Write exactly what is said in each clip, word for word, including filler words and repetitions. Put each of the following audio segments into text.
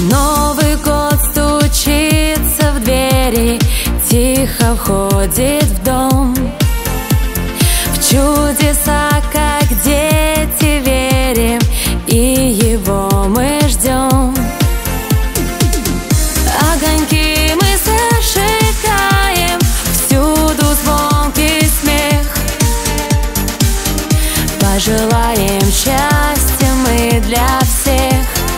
Новый год стучится в двери, тихо входит в дом. В чудеса, как дети, верим, и его мы ждем. Огоньки мы зажигаем, всюду звонкий смех. Пожелаем счастья мы для всех.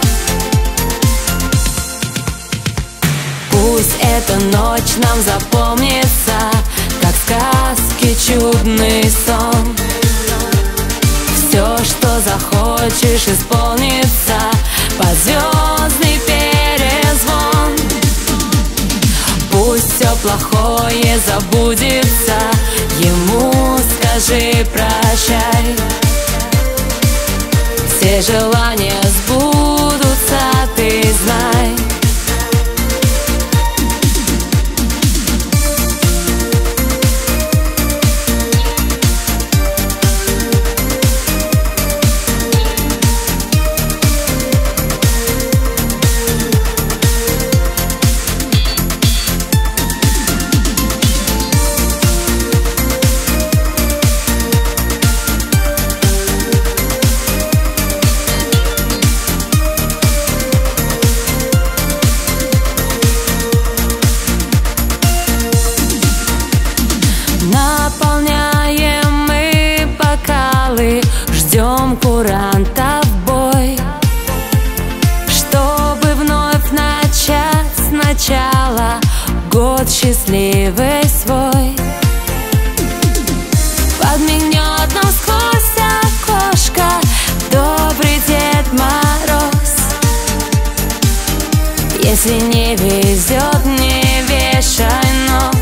Пусть эта ночь нам запомнится, как в сказке чудный сон. Все, что захочешь, исполнится под звездный перезвон. Пусть все плохое забудется, ему скажи прощай. Все желания сбудутся, ты знай. Наполняем мы бокалы, ждем куранта в бой, чтобы вновь начать сначала год счастливый свой. Подмигнет нам сквозь окошко добрый Дед Мороз. Если не везет, не вешай нос.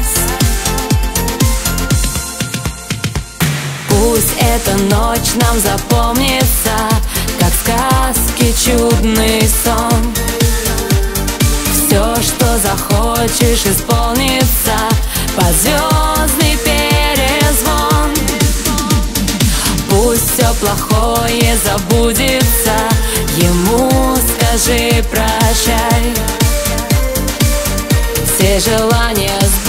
Пусть эта ночь нам запомнится, как в сказке чудный сон. Все, что захочешь, исполнится под звездный перезвон. Пусть все плохое забудется, ему скажи прощай. Все желания